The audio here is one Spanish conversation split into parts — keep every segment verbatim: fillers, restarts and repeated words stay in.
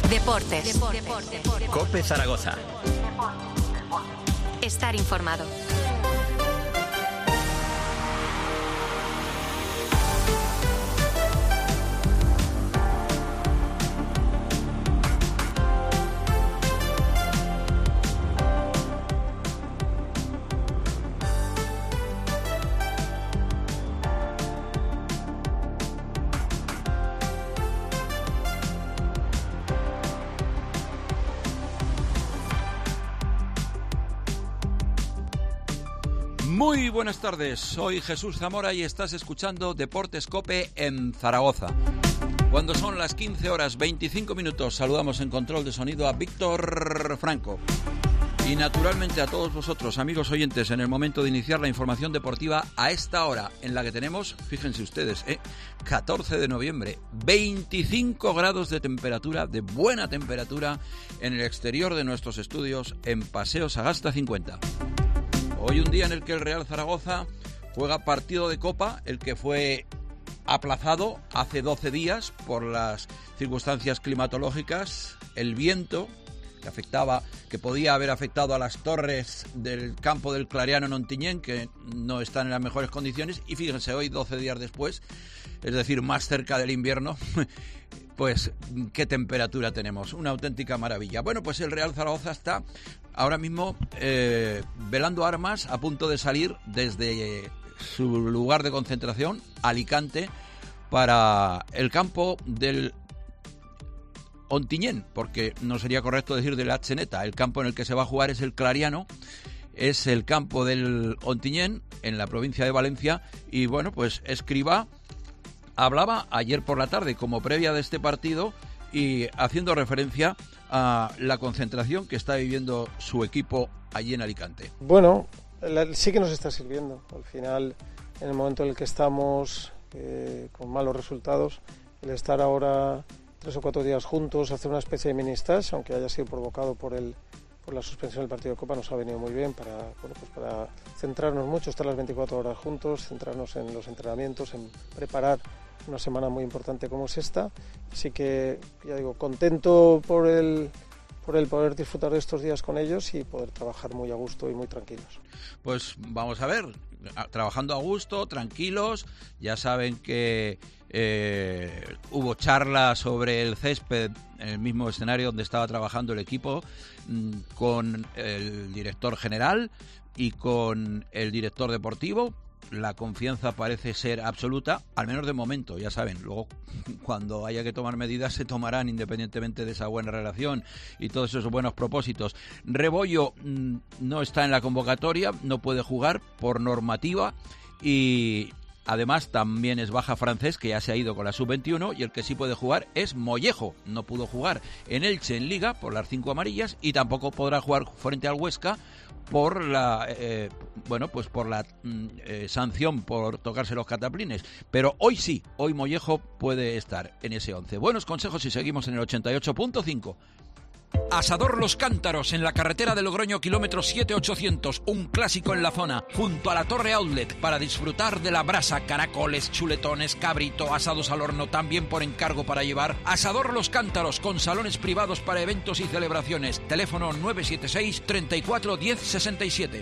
Deportes. Deportes. COPE Zaragoza. Estar informado. Muy buenas tardes, soy Jesús Zamora y estás escuchando Deportes COPE en Zaragoza. Cuando son las quince horas veinticinco minutos, saludamos en control de sonido a Víctor Franco. Y naturalmente a todos vosotros, amigos oyentes, en el momento de iniciar la información deportiva a esta hora en la que tenemos, fíjense ustedes, ¿eh? catorce de noviembre, veinticinco grados de temperatura, de buena temperatura, en el exterior de nuestros estudios en Paseo Sagasta cincuenta. Hoy un día en el que el Real Zaragoza juega partido de Copa, el que fue aplazado hace doce días por las circunstancias climatológicas, el viento que afectaba, que podía haber afectado a las torres del campo del Clariano en Ontinyent, que no están en las mejores condiciones, y fíjense, hoy doce días después, es decir, más cerca del invierno, pues qué temperatura tenemos, una auténtica maravilla. Bueno, pues el Real Zaragoza está ahora mismo eh, velando armas, a punto de salir desde eh, su lugar de concentración, Alicante, para el campo del Ontinyent, porque no sería correcto decir de la Atzeneta. El campo en el que se va a jugar es el Clariano, es el campo del Ontinyent, en la provincia de Valencia, y bueno, pues Escribá hablaba ayer por la tarde como previa de este partido y haciendo referencia a la concentración que está viviendo su equipo allí en Alicante. Bueno, sí que nos está sirviendo. Al final, en el momento en el que estamos eh, con malos resultados, el estar ahora tres o cuatro días juntos, hacer una especie de mini stage, aunque haya sido provocado por el por la suspensión del partido de Copa, nos ha venido muy bien para, bueno, pues para centrarnos mucho, estar las veinticuatro horas juntos, centrarnos en los entrenamientos, en preparar una semana muy importante como es esta. Así que, ya digo, contento por el por el poder disfrutar de estos días con ellos y poder trabajar muy a gusto y muy tranquilos. Pues vamos a ver, trabajando a gusto, tranquilos, ya saben que eh, hubo charlas sobre el césped en el mismo escenario donde estaba trabajando el equipo, con el director general y con el director deportivo. La confianza parece ser absoluta, al menos de momento, ya saben. Luego, cuando haya que tomar medidas, se tomarán independientemente de esa buena relación y todos esos buenos propósitos. Rebollo mmm, no está en la convocatoria, no puede jugar por normativa y además también es baja Francés, que ya se ha ido con la sub veintiuno, y el que sí puede jugar es Mollejo. No pudo jugar en Elche en Liga por las cinco amarillas y tampoco podrá jugar frente al Huesca por la eh, bueno pues por la eh, sanción por tocarse los cataplines, pero hoy sí, hoy Mollejo puede estar en ese once. Buenos consejos y seguimos en el ochenta y ocho punto cinco. Asador Los Cántaros, en la carretera de Logroño, kilómetro siete ochocientos, un clásico en la zona, junto a la Torre Outlet, para disfrutar de la brasa, caracoles, chuletones, cabrito, asados al horno, también por encargo para llevar. Asador Los Cántaros, con salones privados para eventos y celebraciones. Teléfono nueve siete seis, treinta y cuatro, diez sesenta y siete.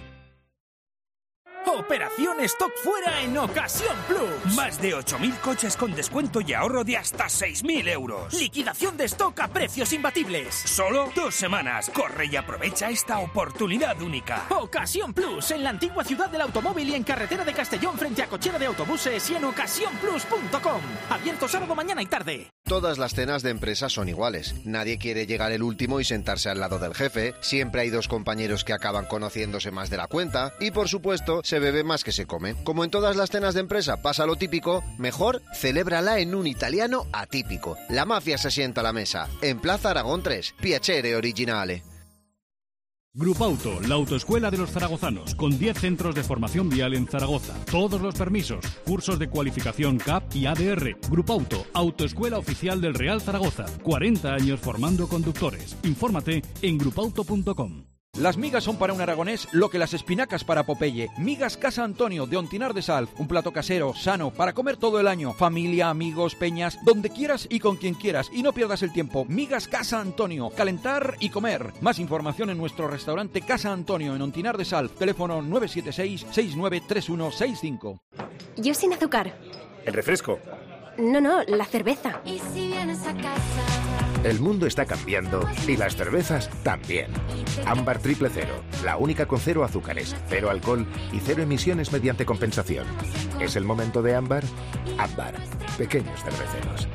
Operación Stock Fuera en Ocasión Plus. Más de ocho mil coches con descuento y ahorro de hasta seis mil euros. Liquidación de stock a precios imbatibles. Solo dos semanas. Corre y aprovecha esta oportunidad única. Ocasión Plus, en la antigua ciudad del automóvil y en carretera de Castellón frente a cochera de autobuses y en ocasión plus punto com. Abierto sábado, mañana y tarde. Todas las cenas de empresa son iguales. Nadie quiere llegar el último y sentarse al lado del jefe. Siempre hay dos compañeros que acaban conociéndose más de la cuenta. Y por supuesto, se bebe más que se come. Como en todas las cenas de empresa pasa lo típico, mejor celébrala en un italiano atípico. La mafia se sienta a la mesa. En Plaza Aragón tres. Piacere originale. Grupauto, la autoescuela de los zaragozanos, con diez centros de formación vial en Zaragoza. Todos los permisos, cursos de cualificación C A P y A D R. Grupauto, autoescuela oficial del Real Zaragoza. cuarenta años formando conductores. Infórmate en grupauto punto com. Las migas son para un aragonés lo que las espinacas para Popeye. Migas Casa Antonio de Ontinar de Sal. Un plato casero, sano, para comer todo el año. Familia, amigos, peñas, donde quieras y con quien quieras. Y no pierdas el tiempo. Migas Casa Antonio. Calentar y comer. Más información en nuestro restaurante Casa Antonio en Ontinar de Sal. Teléfono nueve siete seis, seis nueve tres uno seis cinco. Yo sin azúcar. ¿El refresco? No, no, la cerveza. ¿Y si vienes a casa? El mundo está cambiando y las cervezas también. Ámbar Triple Cero, la única con cero azúcares, cero alcohol y cero emisiones mediante compensación. ¿Es el momento de Ámbar? Ámbar, pequeños cerveceros.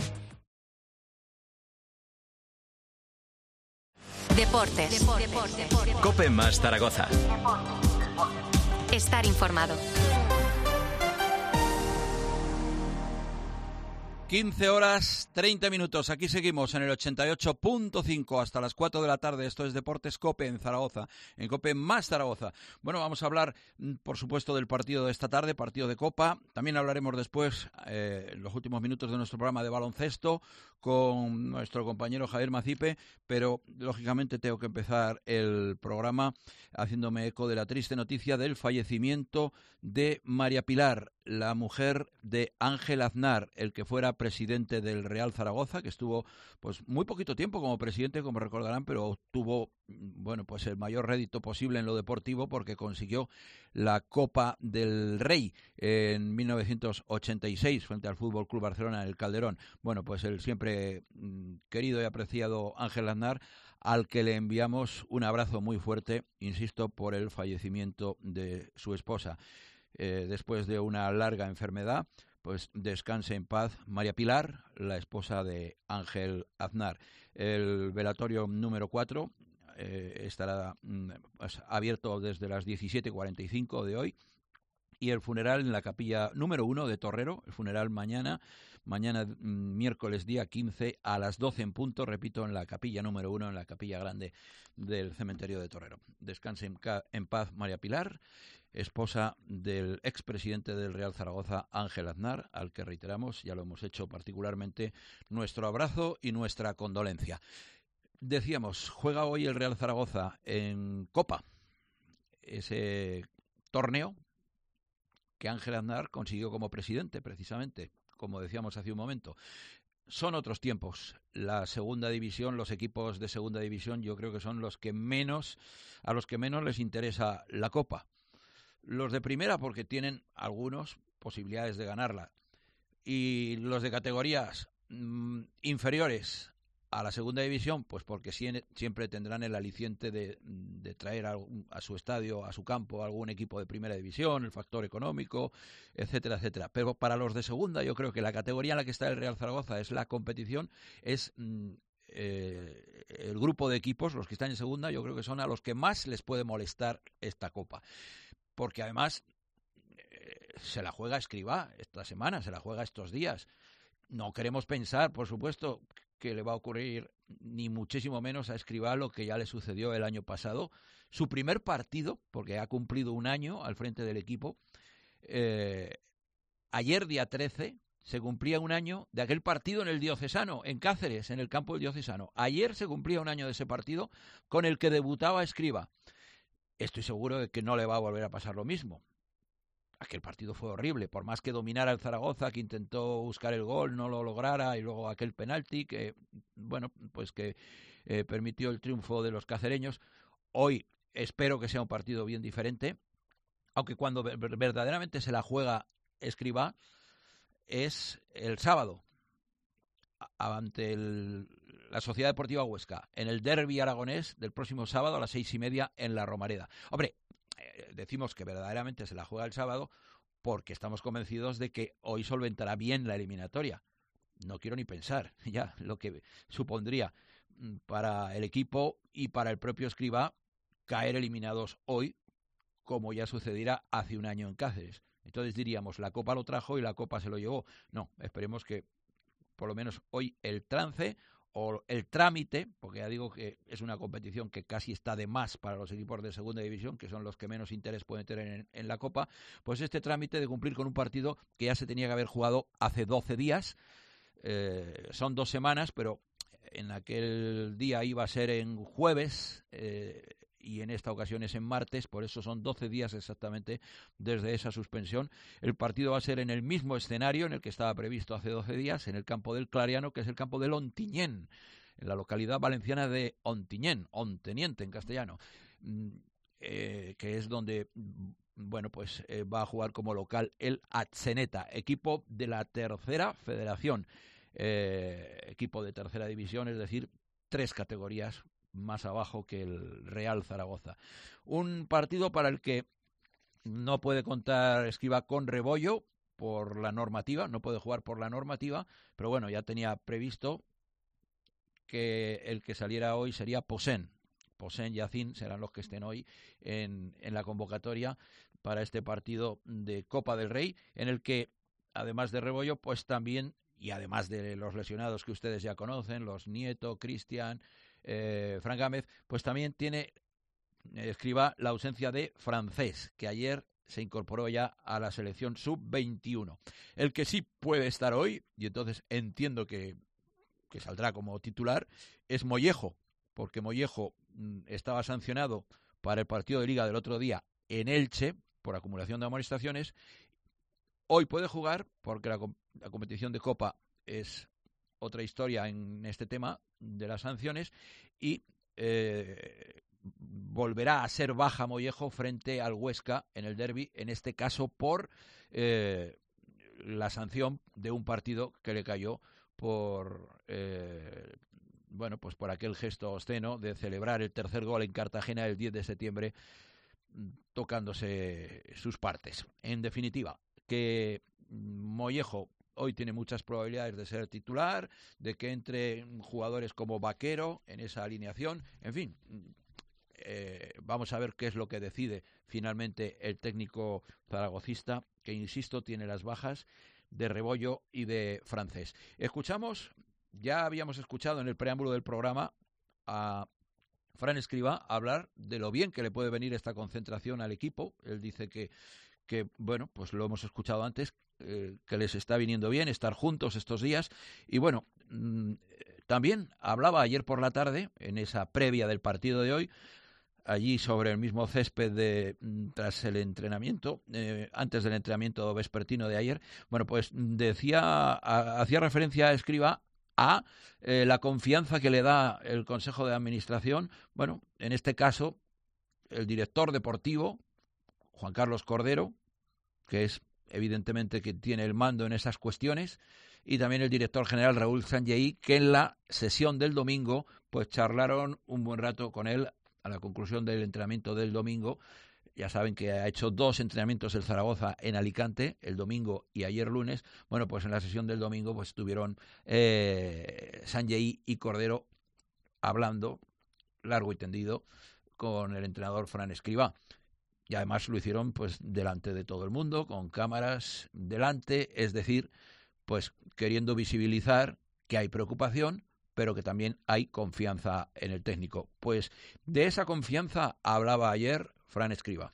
Deportes. Deportes. COPE más Zaragoza. Estar informado. quince horas, treinta minutos. Aquí seguimos en el ochenta y ocho punto cinco hasta las cuatro de la tarde. Esto es Deportes COPE en Zaragoza, en COPE más Zaragoza. Bueno, vamos a hablar, por supuesto, del partido de esta tarde, partido de Copa. También hablaremos después, eh, en los últimos minutos de nuestro programa de baloncesto, con nuestro compañero Javier Macipe, pero lógicamente tengo que empezar el programa haciéndome eco de la triste noticia del fallecimiento de María Pilar, la mujer de Ángel Aznar, el que fuera presidente del Real Zaragoza, que estuvo pues muy poquito tiempo como presidente, como recordarán, pero obtuvo bueno, pues el mayor rédito posible en lo deportivo porque consiguió la Copa del Rey en mil novecientos ochenta y seis frente al Fútbol Club Barcelona en el Calderón. Bueno, pues el siempre querido y apreciado Ángel Aznar, al que le enviamos un abrazo muy fuerte, insisto, por el fallecimiento de su esposa. Eh, después de una larga enfermedad, pues descanse en paz María Pilar, la esposa de Ángel Aznar. El velatorio número cuatro eh, estará pues, abierto desde las diecisiete cuarenta y cinco de hoy, y el funeral en la capilla número uno de Torrero, el funeral mañana, mañana miércoles día quince a las doce en punto, repito, en la capilla número uno, en la capilla grande del cementerio de Torrero. Descanse en, ca- en paz María Pilar, esposa del expresidente del Real Zaragoza, Ángel Aznar, al que reiteramos, ya lo hemos hecho particularmente, nuestro abrazo y nuestra condolencia. Decíamos, juega hoy el Real Zaragoza en Copa, ese torneo que Ángel Aznar consiguió como presidente, precisamente, como decíamos hace un momento. Son otros tiempos. La segunda división, los equipos de segunda división, yo creo que son los que menos, a los que menos les interesa la Copa. Los de primera porque tienen algunos posibilidades de ganarla, y los de categorías mmm, inferiores a la segunda división, pues porque siempre tendrán el aliciente de, de traer a, a su estadio, a su campo, algún equipo de primera división, el factor económico, etcétera, etcétera. Pero para los de segunda, yo creo que la categoría en la que está el Real Zaragoza es la competición, es mm, eh, el grupo de equipos, los que están en segunda, yo creo que son a los que más les puede molestar esta Copa. Porque además eh, se la juega Escribá esta semana, se la juega estos días. No queremos pensar, por supuesto, que le va a ocurrir ni muchísimo menos a Escribá lo que ya le sucedió el año pasado. Su primer partido, porque ha cumplido un año al frente del equipo, eh, ayer día trece se cumplía un año de aquel partido en el Diocesano, en Cáceres, en el campo del Diocesano. Ayer se cumplía un año de ese partido con el que debutaba Escribá. Estoy seguro de que no le va a volver a pasar lo mismo. Aquel partido fue horrible, por más que dominara el Zaragoza, que intentó buscar el gol, no lo lograra, y luego aquel penalti que, bueno, pues que eh, permitió el triunfo de los cacereños. Hoy espero que sea un partido bien diferente, aunque cuando verdaderamente se la juega Escribá es el sábado, ante el, la Sociedad Deportiva Huesca, en el derbi aragonés del próximo sábado a las seis y media en la Romareda. Hombre, decimos que verdaderamente se la juega el sábado porque estamos convencidos de que hoy solventará bien la eliminatoria. No quiero ni pensar ya lo que supondría para el equipo y para el propio Escribá caer eliminados hoy, como ya sucediera hace un año en Cáceres. Entonces diríamos, la Copa lo trajo y la Copa se lo llevó. No, esperemos que por lo menos hoy el trance o el trámite, porque ya digo que es una competición que casi está de más para los equipos de segunda división, que son los que menos interés pueden tener en, en la Copa, pues este trámite de cumplir con un partido que ya se tenía que haber jugado hace doce días, eh, son dos semanas, pero en aquel día iba a ser en jueves, eh, y en esta ocasión es en martes, por eso son doce días exactamente desde esa suspensión. El partido va a ser en el mismo escenario en el que estaba previsto hace doce días, en el campo del Clariano, que es el campo del Ontinyent, en la localidad valenciana de Ontinyent, Onteniente en castellano, eh, que es donde, bueno, pues eh, va a jugar como local el Atzeneta, equipo de la tercera federación, eh, equipo de tercera división, es decir, tres categorías más abajo que el Real Zaragoza. Un partido para el que no puede contar Escribá con Rebollo por la normativa, no puede jugar por la normativa, pero bueno, ya tenía previsto que el que saliera hoy sería Posen. Posen y Acín serán los que estén hoy en, en la convocatoria para este partido de Copa del Rey, en el que, además de Rebollo, pues también, y además de los lesionados que ustedes ya conocen, los Nieto, Cristian, eh, Fran Gámez, pues también tiene, eh, Escribá, la ausencia de Francés, que ayer se incorporó ya a la selección sub veintiuno. El que sí puede estar hoy, y entonces entiendo que, que saldrá como titular, es Mollejo, porque Mollejo mm, estaba sancionado para el partido de Liga del otro día en Elche por acumulación de amonestaciones. Hoy puede jugar porque la, la competición de Copa es otra historia en este tema de las sanciones y eh, volverá a ser baja Mollejo frente al Huesca en el derbi, en este caso por eh, la sanción de un partido que le cayó por eh, bueno, pues por aquel gesto obsceno de celebrar el tercer gol en Cartagena el diez de septiembre tocándose sus partes. En definitiva, que Mollejo hoy tiene muchas probabilidades de ser titular, de que entre jugadores como Vaquero en esa alineación, en fin, eh, vamos a ver qué es lo que decide finalmente el técnico zaragocista, que insisto, tiene las bajas de Rebollo y de Francés. Escuchamos, ya habíamos escuchado en el preámbulo del programa a Fran Escribá hablar de lo bien que le puede venir esta concentración al equipo. Él dice que, que bueno, pues lo hemos escuchado antes, eh, que les está viniendo bien estar juntos estos días. Y bueno, mmm, también hablaba ayer por la tarde, en esa previa del partido de hoy, allí sobre el mismo césped de tras el entrenamiento, eh, antes del entrenamiento vespertino de ayer, bueno, pues decía, a, hacía referencia a Escribá a eh, la confianza que le da el Consejo de Administración, bueno, en este caso, el director deportivo, Juan Carlos Cordero, que es evidentemente que tiene el mando en esas cuestiones, y también el director general Raúl Sanjei, que en la sesión del domingo, pues charlaron un buen rato con él a la conclusión del entrenamiento del domingo. Ya saben que ha hecho dos entrenamientos el Zaragoza en Alicante, el domingo y ayer lunes. Bueno, pues en la sesión del domingo pues estuvieron eh, Sanjei y Cordero hablando largo y tendido con el entrenador Fran Escribá. Y además lo hicieron pues delante de todo el mundo, con cámaras delante, es decir, pues queriendo visibilizar que hay preocupación, pero que también hay confianza en el técnico. Pues de esa confianza hablaba ayer Fran Escribá.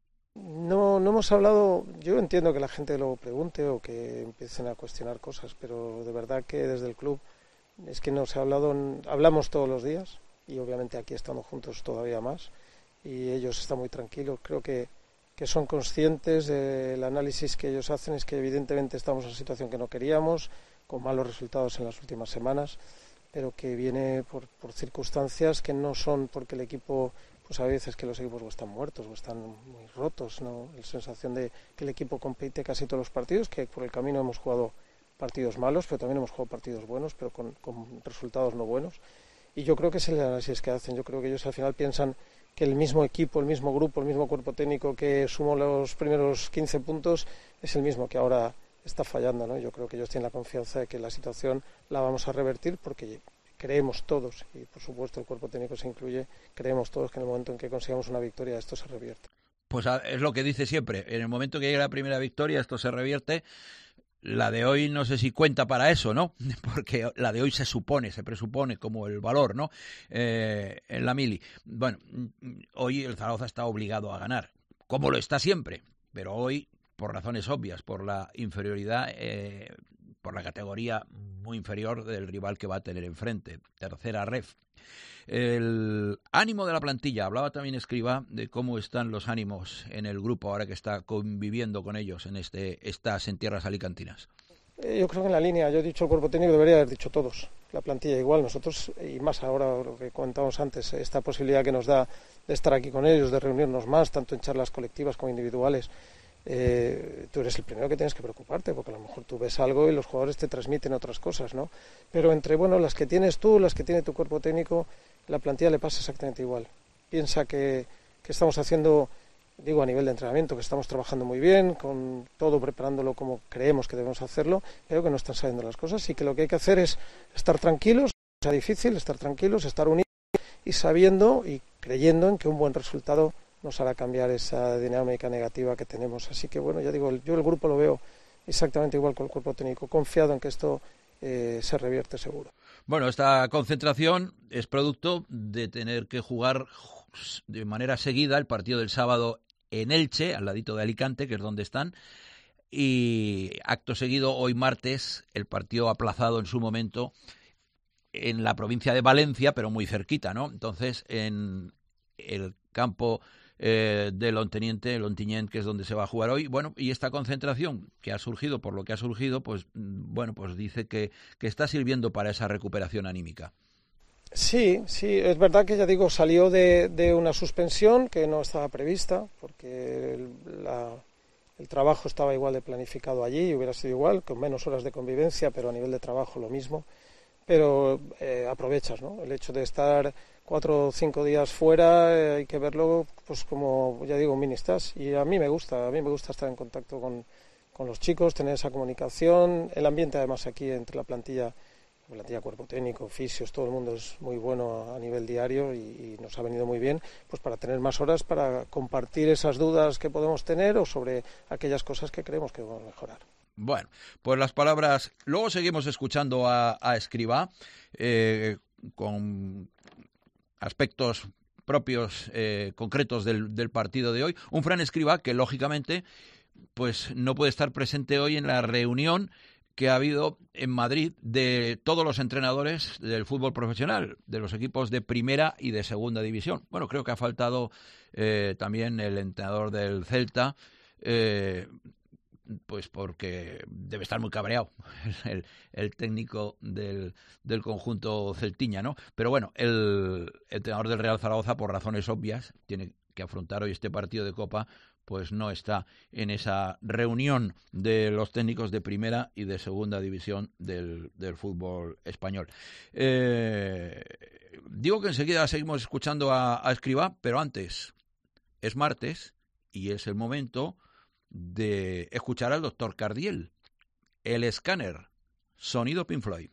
No, no hemos hablado, yo entiendo que la gente lo pregunte o que empiecen a cuestionar cosas, pero de verdad que desde el club es que no se ha hablado, hablamos todos los días y obviamente aquí estamos juntos todavía más y ellos están muy tranquilos. Creo que, que son conscientes del análisis que ellos hacen, es que evidentemente estamos en una situación que no queríamos, con malos resultados en las últimas semanas, pero que viene por, por circunstancias que no son porque el equipo, pues a veces que los equipos o están muertos o están muy rotos, ¿no? La sensación de que el equipo compite casi todos los partidos, que por el camino hemos jugado partidos malos, pero también hemos jugado partidos buenos, pero con, con resultados no buenos. Y yo creo que es el análisis que hacen. Yo creo que ellos al final piensan que el mismo equipo, el mismo grupo, el mismo cuerpo técnico que sumó los primeros quince puntos es el mismo que ahora está fallando, ¿no? Yo creo que ellos tienen la confianza de que la situación la vamos a revertir porque creemos todos, y por supuesto el cuerpo técnico se incluye, creemos todos que en el momento en que consigamos una victoria esto se revierte. Pues es lo que dice siempre, en el momento que llegue la primera victoria esto se revierte. La de hoy no sé si cuenta para eso, ¿no? Porque la de hoy se supone, se presupone como el valor, ¿no? Eh, en la mili. Bueno, hoy el Zaragoza está obligado a ganar, como lo está siempre, pero hoy, por razones obvias, por la inferioridad eh, por la categoría muy inferior del rival que va a tener enfrente, tercera ref. El ánimo de la plantilla, hablaba también Escribá de cómo están los ánimos en el grupo ahora que está conviviendo con ellos en este estás en tierras alicantinas. Yo creo que en la línea, yo he dicho el cuerpo técnico, debería haber dicho todos, la plantilla igual, nosotros, y más ahora lo que comentábamos antes, esta posibilidad que nos da de estar aquí con ellos, de reunirnos más, tanto en charlas colectivas como individuales, eh, tú eres el primero que tienes que preocuparte, porque a lo mejor tú ves algo y los jugadores te transmiten otras cosas, ¿no? Pero entre, bueno, las que tienes tú, las que tiene tu cuerpo técnico, la plantilla le pasa exactamente igual. Piensa que, que estamos haciendo... digo a nivel de entrenamiento, que estamos trabajando muy bien, con todo preparándolo como creemos que debemos hacerlo, pero que no están saliendo las cosas y que lo que hay que hacer es estar tranquilos, sea difícil, estar tranquilos, estar unidos y sabiendo y creyendo en que un buen resultado nos hará cambiar esa dinámica negativa que tenemos. Así que bueno, ya digo, yo el grupo lo veo exactamente igual con el cuerpo técnico, confiado en que esto eh, se revierte seguro. Bueno, esta concentración es producto de tener que jugar de manera seguida el partido del sábado en Elche, al ladito de Alicante, que es donde están, y acto seguido, hoy martes, el partido aplazado en su momento en la provincia de Valencia, pero muy cerquita, ¿no? Entonces, en el campo eh, de Lonteniente, Lontiñent, que es donde se va a jugar hoy, bueno, y esta concentración que ha surgido por lo que ha surgido, pues, bueno, pues dice que, que está sirviendo para esa recuperación anímica. Sí, sí, es verdad que ya digo, salió de, de una suspensión que no estaba prevista, porque el, la, el trabajo estaba igual de planificado allí, y hubiera sido igual, con menos horas de convivencia, pero a nivel de trabajo lo mismo. Pero eh, aprovechas, ¿no? El hecho de estar cuatro o cinco días fuera, eh, hay que verlo, pues como ya digo, un mini stage. Y a mí me gusta, a mí me gusta estar en contacto con, con los chicos, tener esa comunicación, el ambiente además aquí entre la plantilla. La plantilla cuerpo técnico, fisios, todo el mundo es muy bueno a nivel diario y, y nos ha venido muy bien pues para tener más horas para compartir esas dudas que podemos tener o sobre aquellas cosas que creemos que debemos mejorar. Bueno, pues las palabras, luego seguimos escuchando a, a Escribá eh, con aspectos propios, eh, concretos del, del partido de hoy. Un Fran Escribá que lógicamente pues no puede estar presente hoy en la reunión que ha habido en Madrid de todos los entrenadores del fútbol profesional, de los equipos de primera y de segunda división. Bueno, creo que ha faltado eh, también el entrenador del Celta, eh, pues porque debe estar muy cabreado el, el técnico del, del conjunto celtiña, ¿no? Pero bueno, el, el entrenador del Real Zaragoza, por razones obvias, tiene que afrontar hoy este partido de Copa, pues no está en esa reunión de los técnicos de primera y de segunda división del, del fútbol español. Eh, digo que enseguida seguimos escuchando a, a Escribá, pero antes es martes y es el momento de escuchar al doctor Cardiel, el escáner, sonido Pink Floyd.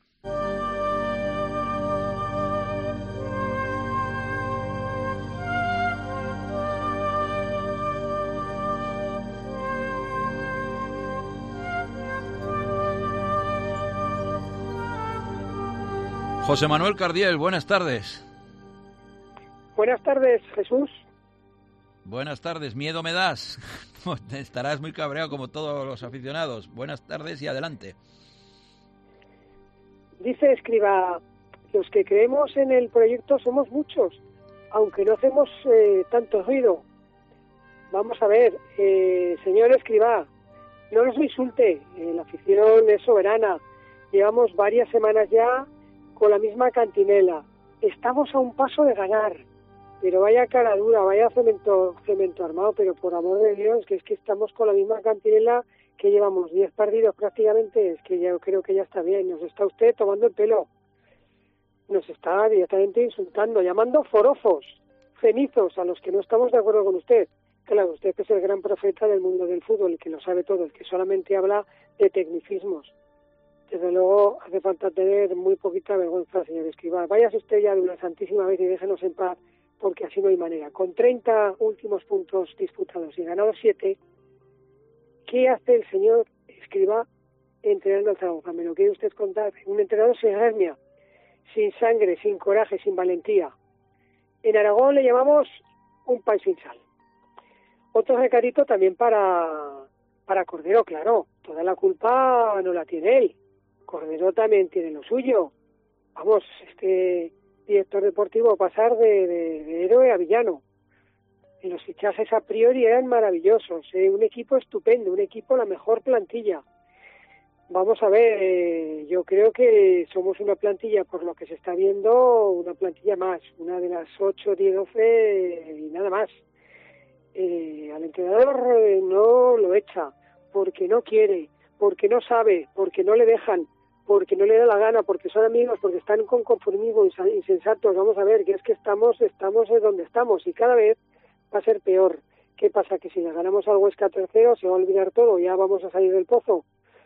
José Manuel Cardiel, buenas tardes. Buenas tardes, Jesús. Buenas tardes, miedo me das. Estarás muy cabreado como todos los aficionados. Buenas tardes y adelante. Dice Escribá, los que creemos en el proyecto somos muchos, aunque no hacemos eh, tanto ruido. Vamos a ver, eh, señor Escribá, no nos insulte, eh, la afición es soberana. Llevamos varias semanas ya con la misma cantinela. Estamos a un paso de ganar, pero vaya cara dura, vaya cemento, cemento armado, pero por amor de Dios, que es que estamos con la misma cantinela que llevamos diez partidos prácticamente, es que yo creo que ya está bien, nos está usted tomando el pelo, nos está directamente insultando, llamando forofos, cenizos a los que no estamos de acuerdo con usted. Claro, usted que es el gran profeta del mundo del fútbol, el que lo sabe todo, el que solamente habla de tecnicismos. Desde luego hace falta tener muy poquita vergüenza, señor Escribá. Váyase usted ya de una santísima vez y déjenos en paz, porque así no hay manera. Con treinta últimos puntos disputados y ganados siete, ¿qué hace el señor Escribá entrenando al Zaragoza? ¿Me lo quiere usted contar? Un entrenador sin hernia, sin sangre, sin coraje, sin valentía. En Aragón le llamamos un país sin sal. Otro recadito también para, para Cordero, claro. Toda la culpa no la tiene él. Cordero también tiene lo suyo. Vamos, este director deportivo va a pasar de, de, de héroe a villano. Y los fichajes a priori eran maravillosos, ¿eh? Un equipo estupendo, un equipo la mejor plantilla. Vamos a ver, eh, yo creo que somos una plantilla, por lo que se está viendo, una plantilla más, una de las ocho, diez, doce y nada más. Eh, al entrenador eh, no lo echa, porque no quiere, porque no sabe, porque no le dejan, porque no le da la gana, porque son amigos, porque están con conformismo insensatos. Vamos a ver, que es que estamos, estamos donde estamos y cada vez va a ser peor. ¿Qué pasa? Que si le ganamos al Huesca tercero se va a olvidar todo, ya vamos a salir del pozo.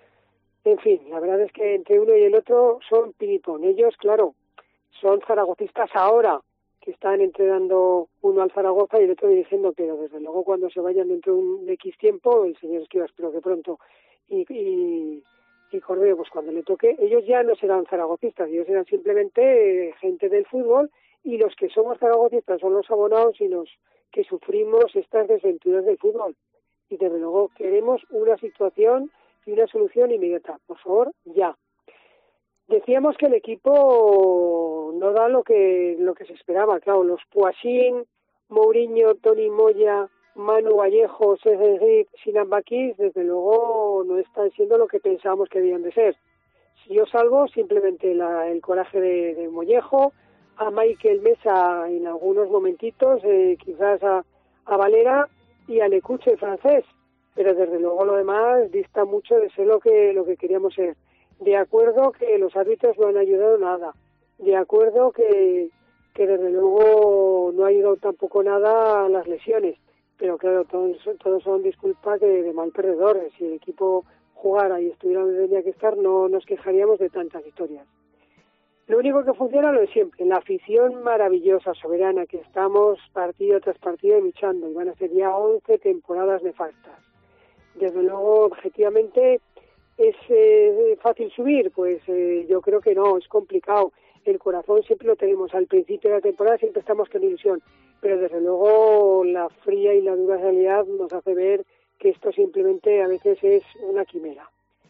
En fin, la verdad es que entre uno y el otro son ping-pong. Ellos, claro, son zaragocistas ahora, que están entrenando uno al Zaragoza y el otro dirigiendo, pero desde luego cuando se vayan dentro de un X tiempo, el señor Esquiva espero que pronto, y, y, y Cordero, pues cuando le toque, ellos ya no serán zaragocistas, ellos serán simplemente eh, gente del fútbol, y los que somos zaragocistas son los abonados y los que sufrimos estas desventuras del fútbol. Y desde luego queremos una situación y una solución inmediata. Por favor, ya. Decíamos que el equipo no da lo que lo que se esperaba. Claro, los Poisín, Mourinho, Toni Moya, Manu Vallejo, César Sinan Bakis, desde luego no están siendo lo que pensábamos que debían de ser. Si yo salvo, simplemente la, el coraje de, de Mollejo, a Michael Mesa en algunos momentitos, eh, quizás a, a Valera y a Lecuche, el francés, pero desde luego lo demás dista mucho de ser lo que lo que queríamos ser. De acuerdo que los árbitros no han ayudado nada, de acuerdo que, que desde luego no ha ayudado tampoco nada a las lesiones, pero claro, todos, todos son disculpas de, de mal perdedores. Si el equipo jugara y estuviera donde tenía que estar, no nos quejaríamos de tantas historias. Lo único que funciona lo de siempre, la afición maravillosa, soberana, que estamos partido tras partido luchando, y van a ser ya once temporadas nefastas. Desde luego, objetivamente, ¿es eh, fácil subir? Pues eh, yo creo que no, es complicado. El corazón siempre lo tenemos, al principio de la temporada siempre estamos con ilusión, pero desde luego la fría y la dura realidad nos hace ver que esto simplemente a veces es una quimera.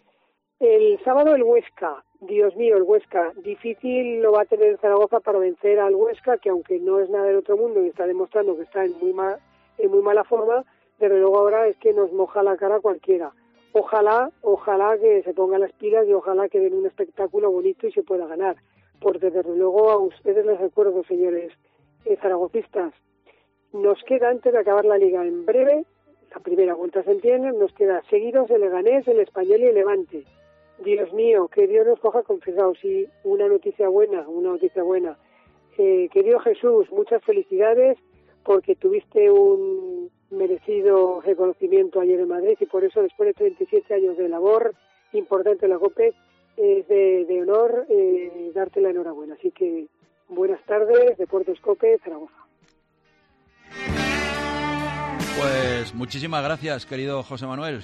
El sábado el Huesca, Dios mío, el Huesca, difícil lo va a tener el Zaragoza para vencer al Huesca, que aunque no es nada del otro mundo y está demostrando que está en muy, ma- en muy mala forma, desde luego ahora es que nos moja la cara cualquiera. Ojalá, ojalá que se pongan las pilas y ojalá que den un espectáculo bonito y se pueda ganar. Porque desde luego a ustedes les recuerdo, señores eh, zaragocistas, nos queda antes de acabar la liga en breve, la primera vuelta se entiende, nos queda seguidos el Leganés, el Español y el Levante. Dios mío, que Dios nos coja confesados. Sí, una noticia buena, una noticia buena. Eh, querido Jesús, muchas felicidades porque tuviste un merecido reconocimiento ayer en Madrid y por eso después de treinta y siete años de labor importante en la COPE es de, de honor eh, darte la enhorabuena. Así que buenas tardes, Deportes COPE, Zaragoza. Pues muchísimas gracias, querido José Manuel.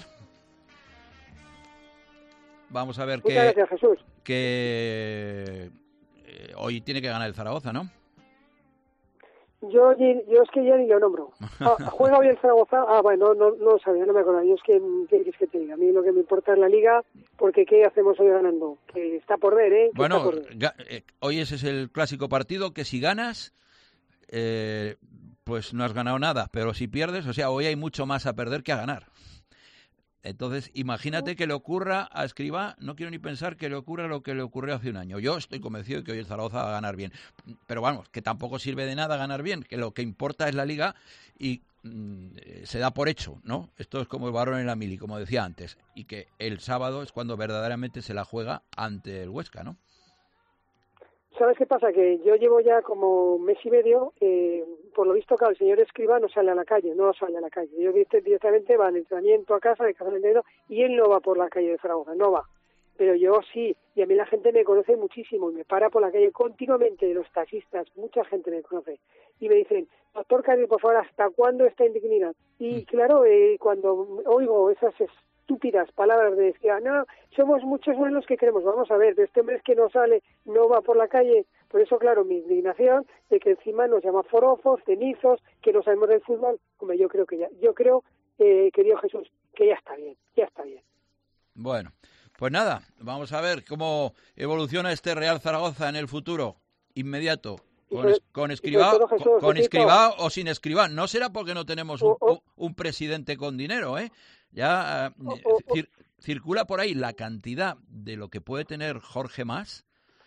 Vamos a ver que, gracias, Jesús. que eh, hoy tiene que ganar el Zaragoza, ¿no? Yo, yo es que ya ni lo nombro. Ah, ¿Juega hoy el Zaragoza? Ah, bueno, no, no, no sabía, no me acordaba. Yo es que, ¿qué quieres que te diga? A mí lo que me importa es la Liga, porque ¿qué hacemos hoy ganando? Que está por ver, ¿eh? Bueno, por ver. Ga- eh, hoy ese es el clásico partido que si ganas, eh, pues no has ganado nada, pero si pierdes, o sea, hoy hay mucho más a perder que a ganar. Entonces, imagínate que le ocurra a Escribá, no quiero ni pensar que le ocurra lo que le ocurrió hace un año. Yo estoy convencido de que hoy el Zaragoza va a ganar bien. Pero vamos, que tampoco sirve de nada ganar bien, que lo que importa es la Liga y mm, se da por hecho, ¿no? Esto es como el varón en la mili, como decía antes. Y que el sábado es cuando verdaderamente se la juega ante el Huesca, ¿no? ¿Sabes qué pasa? Que yo llevo ya como mes y medio, eh, por lo visto, claro, el señor Escribá no sale a la calle, no sale a la calle. Yo directamente va al entrenamiento a casa, de casa al entrenamiento, y él no va por la calle de Zaragoza, no va. Pero yo sí, y a mí la gente me conoce muchísimo, y me para por la calle continuamente, los taxistas, mucha gente me conoce, y me dicen, doctor Carrillo, por favor, ¿hasta cuándo esta indignidad? Y claro, eh, cuando oigo esas estúpidas palabras de decir, no, somos muchos más los que queremos, vamos a ver, este hombre es que no sale, no va por la calle, por eso, claro, mi indignación de que encima nos llama forofos, cenizos, que no sabemos del fútbol, hombre, yo creo que ya, yo creo, eh, querido Jesús, que ya está bien, ya está bien. Bueno, Pues nada, vamos a ver cómo evoluciona este Real Zaragoza en el futuro inmediato. Con, es, con Escribá, todo, Jesús, con Escribá o sin Escribá. No será porque no tenemos un, un, un presidente con dinero, ¿eh? Ya uh, oh, oh, cir, circula por ahí la cantidad de lo que puede tener Jorge Mas,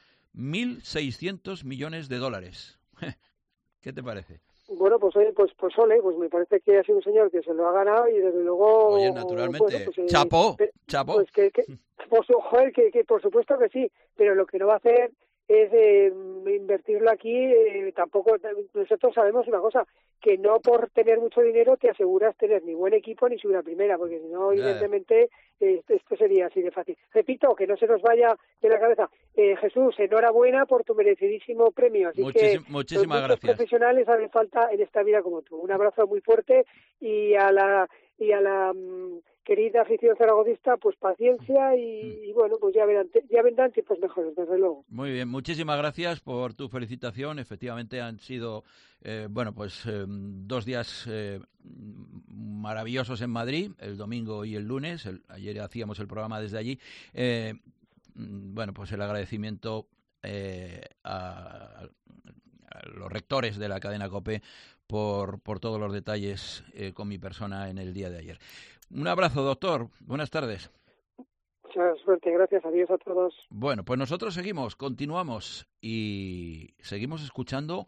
mil seiscientos millones de dólares. ¿Qué te parece? Bueno, pues oye, pues, pues ole, pues me parece que ha sido un señor que se lo ha ganado y desde luego... Oye, naturalmente, bueno, pues, chapó, eh, chapó. Pues que, que, pues, joder, que, que por supuesto que sí, pero lo que no va a hacer es eh, invertirlo aquí, eh, tampoco, nosotros sabemos una cosa, que no por tener mucho dinero te aseguras tener ni buen equipo ni subir a primera, porque si no, evidentemente, eh, esto sería así de fácil. Repito, que no se nos vaya de la cabeza. Eh, Jesús, enhorabuena por tu merecidísimo premio. Así Muchísim, que muchísimas gracias. Profesionales hacen falta en esta vida como tú. Un abrazo muy fuerte y a la y a la um, querida afición zaragozista, pues paciencia y, y bueno, pues ya vendrán, ya vendrán tiempos mejores, desde luego. Muy bien, muchísimas gracias por tu felicitación. Efectivamente han sido, eh, bueno, pues eh, dos días eh, maravillosos en Madrid, el domingo y el lunes. El, ayer hacíamos el programa desde allí. Eh, bueno, pues el agradecimiento eh, a, a los rectores de la cadena COPE por, por todos los detalles eh, con mi persona en el día de ayer. Un abrazo, doctor. Buenas tardes. Mucha suerte. Gracias. Adiós a todos. Bueno, pues nosotros seguimos, continuamos y seguimos escuchando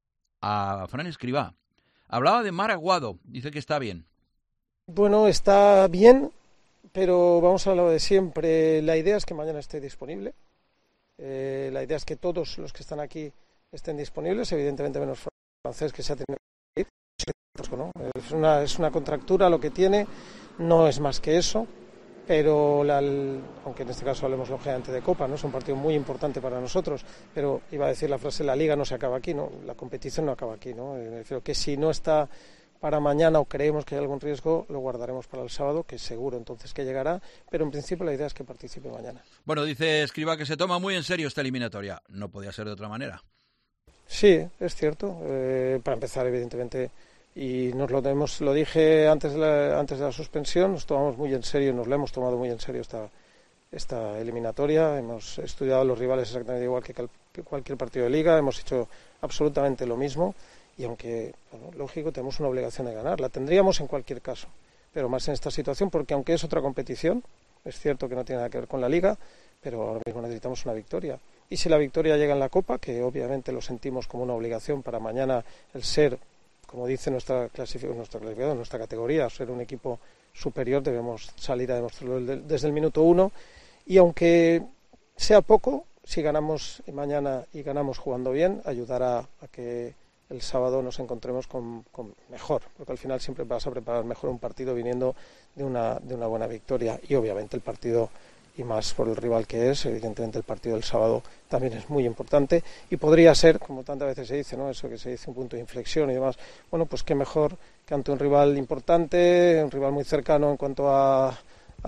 a Fran Escribá. Hablaba de Mar Aguado. Dice que está bien. Bueno, está bien, pero vamos a lo de siempre. La idea es que mañana esté disponible. Eh, la idea es que todos los que están aquí estén disponibles, evidentemente menos francés que se ha tenido que ir. ¿No? Es una, es una contractura lo que tiene, no es más que eso, pero la, aunque en este caso hablemos lógicamente de Copa, no es un partido muy importante para nosotros, pero iba a decir la frase, la Liga no se acaba aquí, no, la competición no acaba aquí, ¿no? Eh, creo que si no está para mañana o creemos que hay algún riesgo, lo guardaremos para el sábado, que seguro entonces que llegará, pero en principio la idea es que participe mañana. Bueno, dice Escribá que se toma muy en serio esta eliminatoria, no podía ser de otra manera. Sí, es cierto, eh, para empezar evidentemente, y nos lo hemos, lo dije antes de la, antes de la suspensión, nos tomamos muy en serio, nos lo hemos tomado muy en serio esta, esta eliminatoria, hemos estudiado a los rivales exactamente igual que, cal, que cualquier partido de liga, hemos hecho absolutamente lo mismo y aunque, bueno, lógico, tenemos una obligación de ganar, la tendríamos en cualquier caso, pero más en esta situación porque aunque es otra competición, es cierto que no tiene nada que ver con la liga, pero ahora mismo necesitamos una victoria. Y si la victoria llega en la Copa, que obviamente lo sentimos como una obligación para mañana el ser, como dice nuestra clasificación, nuestra clasificación, nuestra categoría, ser un equipo superior, debemos salir a demostrarlo desde el minuto uno. Y aunque sea poco, si ganamos mañana y ganamos jugando bien, ayudará a que el sábado nos encontremos con, con mejor, porque al final siempre vas a preparar mejor un partido viniendo de una, de una buena victoria. Y obviamente el partido, y más por el rival que es, evidentemente el partido del sábado también es muy importante y podría ser, como tantas veces se dice, ¿no? Eso que se dice un punto de inflexión y demás, bueno, pues qué mejor que ante un rival importante, un rival muy cercano en cuanto a,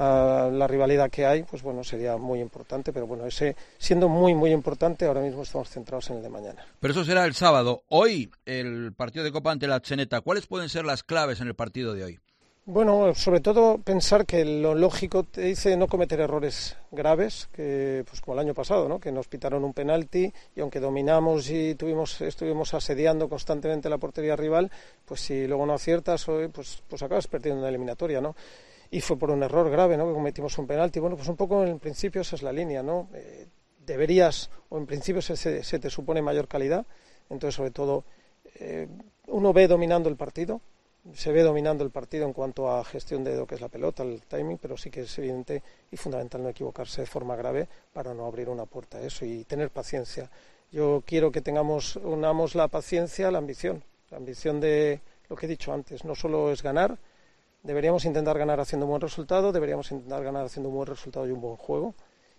a la rivalidad que hay, pues bueno, sería muy importante, pero bueno, ese siendo muy muy importante, ahora mismo estamos centrados en el de mañana. Pero eso será el sábado. Hoy, el partido de Copa ante la Cheneta, ¿cuáles pueden ser las claves en el partido de hoy? Bueno, sobre todo pensar que lo lógico te dice no cometer errores graves, que pues como el año pasado, ¿no? Que nos pitaron un penalti y aunque dominamos y tuvimos estuvimos asediando constantemente la portería rival, pues si luego no aciertas, pues pues acabas perdiendo una eliminatoria, ¿no? Y fue por un error grave, ¿no? Que cometimos un penalti. Bueno, pues un poco en principio esa es la línea, ¿no? Eh, deberías, o en principio se, se, se te supone mayor calidad, entonces sobre todo eh, uno ve dominando el partido. Se ve dominando el partido en cuanto a gestión de lo que es la pelota, el timing, pero sí que es evidente y fundamental no equivocarse de forma grave para no abrir una puerta a eso y tener paciencia. Yo quiero que tengamos, unamos la paciencia a la ambición, la ambición de lo que he dicho antes, no solo es ganar, deberíamos intentar ganar haciendo un buen resultado, deberíamos intentar ganar haciendo un buen resultado y un buen juego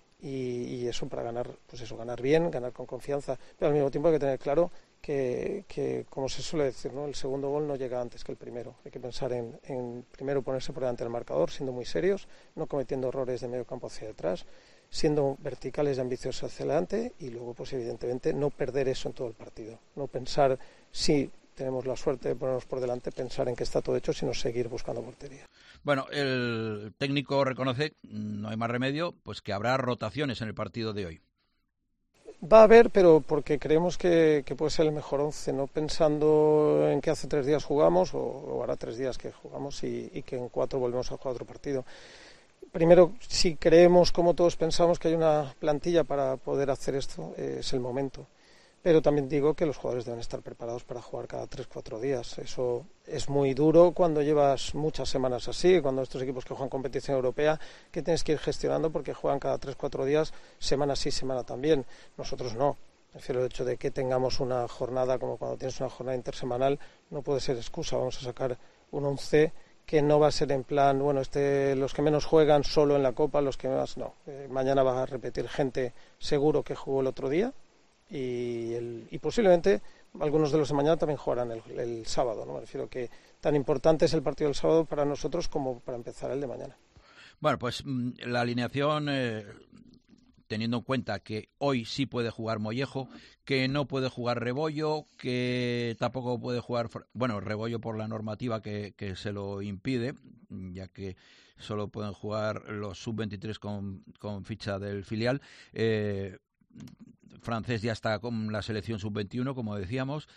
y, y eso para ganar, pues eso, ganar bien, ganar con confianza, pero al mismo tiempo hay que tener claro Que, que, como se suele decir, ¿no? El segundo gol no llega antes que el primero. Hay que pensar en, en primero ponerse por delante del marcador, siendo muy serios, no cometiendo errores de medio campo hacia detrás, siendo verticales y ambiciosos hacia adelante y luego, pues evidentemente, no perder eso en todo el partido. No pensar, si tenemos la suerte de ponernos por delante, pensar en que está todo hecho, sino seguir buscando portería. Bueno, el técnico reconoce, no hay más remedio, pues que habrá rotaciones en el partido de hoy. Va a haber, pero porque creemos que, que puede ser el mejor once, no pensando en que hace tres días jugamos o, o hará tres días que jugamos y, y que en cuatro volvemos a jugar otro partido. Primero, si creemos, como todos pensamos, que hay una plantilla para poder hacer esto, eh, es el momento. Pero también digo que los jugadores deben estar preparados para jugar cada tres, cuatro días. Eso es muy duro cuando llevas muchas semanas así, cuando estos equipos que juegan competición europea, que tienes que ir gestionando porque juegan cada tres, cuatro días, semana sí, semana también. Nosotros no. Prefiero el hecho de que tengamos una jornada como cuando tienes una jornada intersemanal, no puede ser excusa. Vamos a sacar un once que no va a ser en plan, bueno, este, los que menos juegan solo en la Copa, los que más no. Eh, mañana va a repetir gente seguro que jugó el otro día. Y, el, y posiblemente algunos de los de mañana también jugarán el, el sábado, ¿no? Me refiero que tan importante es el partido del sábado para nosotros como para empezar el de mañana. Bueno, pues la alineación, eh, teniendo en cuenta que hoy sí puede jugar Mollejo, que no puede jugar Rebollo, que tampoco puede jugar, bueno, Rebollo por la normativa que, que se lo impide, ya que solo pueden jugar los sub veintitrés con, con ficha del filial. eh, Francés ya está con la selección sub veintiuno, como decíamos,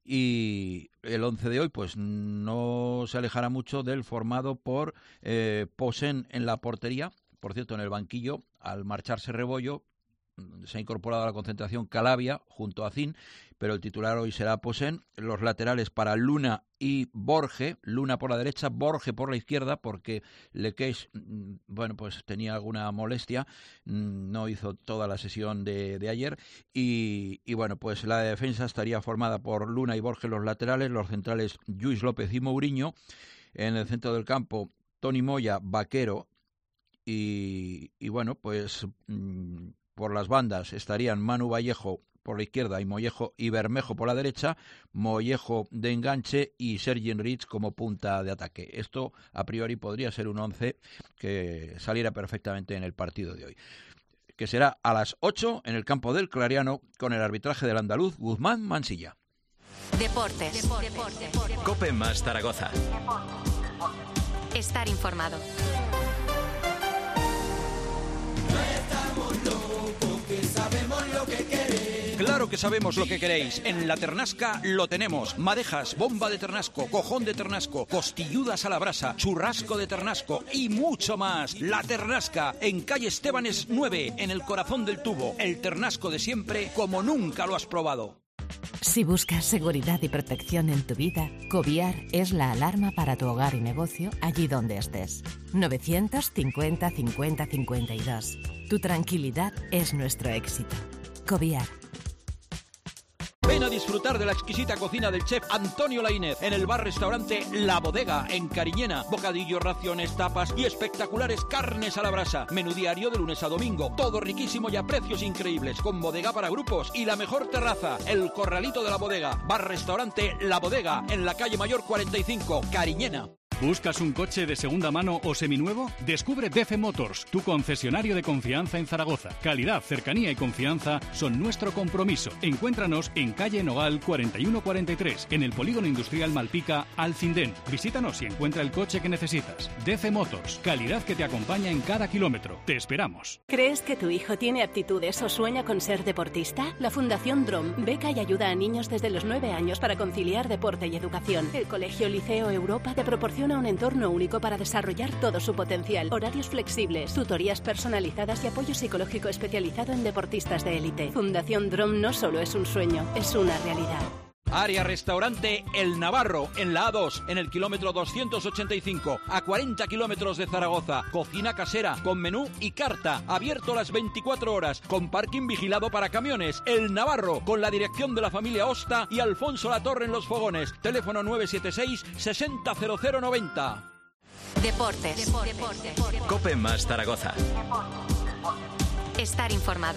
y el once de hoy pues no se alejará mucho del formado por eh, Posen en la portería. Por cierto, en el banquillo, al marcharse Rebollo, se ha incorporado a la concentración Calabia junto a Zin, pero el titular hoy será Posen. Los laterales para Luna y Borge, Luna por la derecha, Borge por la izquierda, porque Lequeix, bueno, pues tenía alguna molestia, no hizo toda la sesión de, de ayer, y, y bueno, pues la defensa estaría formada por Luna y Borge los laterales, los centrales Lluís López y Mourinho, en el centro del campo Toni Moya, Vaquero, y, y bueno, pues mmm, por las bandas estarían Manu Vallejo por la izquierda y Mollejo y Bermejo por la derecha, Mollejo de enganche y Sergi Enrich como punta de ataque. Esto a priori podría ser un once que saliera perfectamente en el partido de hoy, que será a las ocho en el campo del Clariano con el arbitraje del andaluz Guzmán Mansilla. Deportes. Deportes. Deportes. Cope más Zaragoza. Estar informado. Claro que sabemos lo que queréis. En la Ternasca lo tenemos. Madejas, bomba de Ternasco, cojón de Ternasco, costilludas a la brasa, churrasco de Ternasco y mucho más. La Ternasca, en calle Estebanes nueve, en el corazón del tubo. El Ternasco de siempre, como nunca lo has probado. Si buscas seguridad y protección en tu vida, Coviar es la alarma para tu hogar y negocio allí donde estés. novecientos cincuenta cincuenta cincuenta y dos. Tu tranquilidad es nuestro éxito. Coviar. Ven a disfrutar de la exquisita cocina del chef Antonio Laínez en el bar-restaurante La Bodega, en Cariñena. Bocadillos, raciones, tapas y espectaculares carnes a la brasa. Menú diario de lunes a domingo. Todo riquísimo y a precios increíbles. Con bodega para grupos y la mejor terraza. El Corralito de la Bodega. Bar-restaurante La Bodega, en la calle Mayor cuarenta y cinco, Cariñena. ¿Buscas un coche de segunda mano o seminuevo? Descubre D F Motors, tu concesionario de confianza en Zaragoza. Calidad, cercanía y confianza son nuestro compromiso. Encuéntranos en calle Nogal cuarenta y uno cuarenta y tres, en el Polígono Industrial Malpica, Alcindén. Visítanos y encuentra el coche que necesitas. D F Motors, calidad que te acompaña en cada kilómetro. Te esperamos. ¿Crees que tu hijo tiene aptitudes o sueña con ser deportista? La Fundación D R O M beca y ayuda a niños desde los nueve años para conciliar deporte y educación. El Colegio Liceo Europa te proporciona un entorno único para desarrollar todo su potencial. Horarios flexibles, tutorías personalizadas y apoyo psicológico especializado en deportistas de élite. Fundación D R O M no solo es un sueño, es una realidad. Área Restaurante El Navarro, en la A dos, en el kilómetro doscientos ochenta y cinco, a cuarenta kilómetros de Zaragoza. Cocina casera, con menú y carta, abierto las veinticuatro horas, con parking vigilado para camiones. El Navarro, con la dirección de la familia Osta y Alfonso Latorre en los fogones. Teléfono nueve siete seis, sesenta cero cero noventa. Deportes. Deportes. Deportes. Cope más Zaragoza. Estar informado.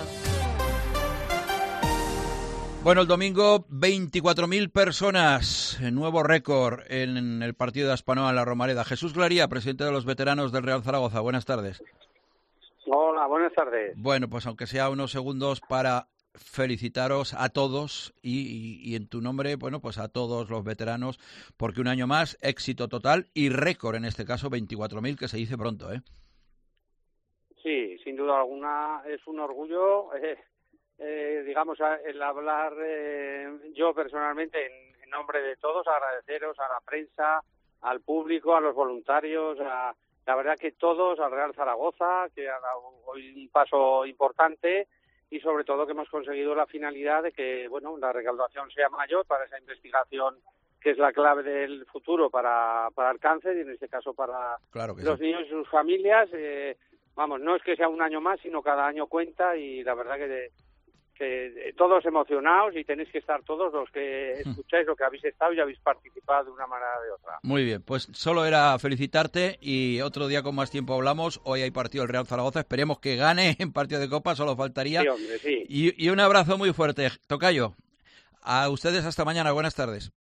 Bueno, el domingo veinticuatro mil personas, nuevo récord en el partido de Aspanoa en la Romareda. Jesús Glaría, presidente de los veteranos del Real Zaragoza, buenas tardes. Hola, buenas tardes. Bueno, pues aunque sea unos segundos para felicitaros a todos y, y, y en tu nombre, bueno, pues a todos los veteranos, porque un año más, éxito total y récord, en este caso veinticuatro mil, que se dice pronto, ¿eh? Sí, sin duda alguna es un orgullo, eh, eh, digamos, el hablar eh, yo personalmente en, en nombre de todos, agradeceros a la prensa, al público, a los voluntarios, a la verdad que todos, al Real Zaragoza, que ha dado hoy un paso importante y sobre todo que hemos conseguido la finalidad de que, bueno, la recaudación sea mayor para esa investigación que es la clave del futuro para, para el cáncer y en este caso para claro que los sí. niños y sus familias. Eh, vamos, no es que sea un año más, sino cada año cuenta y la verdad que, de, que todos emocionados y tenéis que estar todos los que escucháis lo que habéis estado y habéis participado de una manera o de otra. Muy bien, pues solo era felicitarte y otro día con más tiempo hablamos. Hoy hay partido del Real Zaragoza, esperemos que gane en partido de Copa, solo faltaría. Sí, hombre, sí. Y, y un abrazo muy fuerte, tocayo. A ustedes hasta mañana, buenas tardes.